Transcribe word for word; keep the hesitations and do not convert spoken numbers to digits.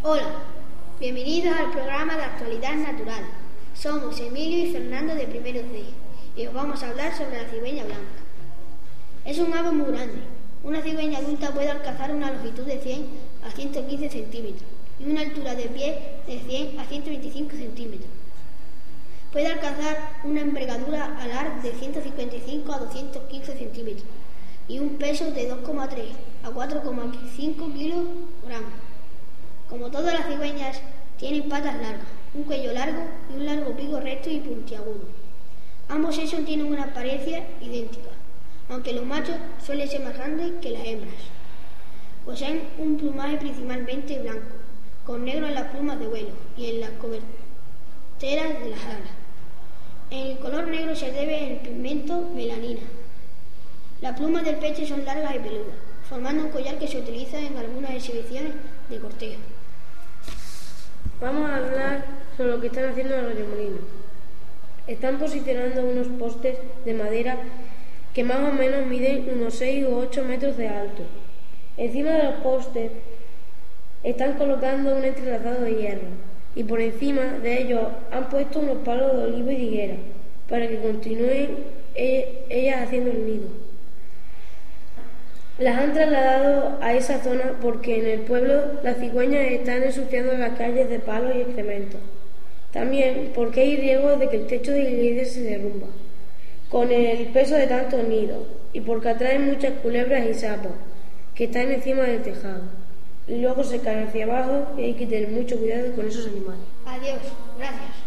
Hola, bienvenidos al programa de Actualidad Natural. Somos Emilio y Fernando de Primero C y os vamos a hablar sobre la cigüeña blanca. Es un ave muy grande. Una cigüeña adulta puede alcanzar una longitud de cien a ciento quince centímetros y una altura de pie de cien a ciento veinticinco centímetros. Puede alcanzar una envergadura alar de ciento cincuenta y cinco a doscientos quince centímetros y un peso de dos coma tres a cuatro coma cinco kilogramos. Como todas las cigüeñas, tienen patas largas, un cuello largo y un largo pico recto y puntiagudo. Ambos sexos tienen una apariencia idéntica, aunque los machos suelen ser más grandes que las hembras. Poseen un plumaje principalmente blanco, con negro en las plumas de vuelo y en las coberteras de las alas. El color negro se debe al pigmento melanina. Las plumas del pecho son largas y peludas, formando un collar que se utiliza en algunas exhibiciones de cortejo. Vamos a hablar sobre lo que están haciendo los remolinos. Están posicionando unos postes de madera que más o menos miden unos seis u ocho metros de alto. Encima de los postes están colocando un entrelazado de hierro y por encima de ellos han puesto unos palos de olivo y de higuera para que continúen ellas haciendo el nido. Las han trasladado a esa zona porque en el pueblo las cigüeñas están ensuciando las calles de palos y excrementos. También porque hay riesgo de que el techo de la iglesia se derrumba con el peso de tantos nidos y porque atraen muchas culebras y sapos que están encima del tejado y luego se caen hacia abajo y hay que tener mucho cuidado con esos animales. Adiós, gracias.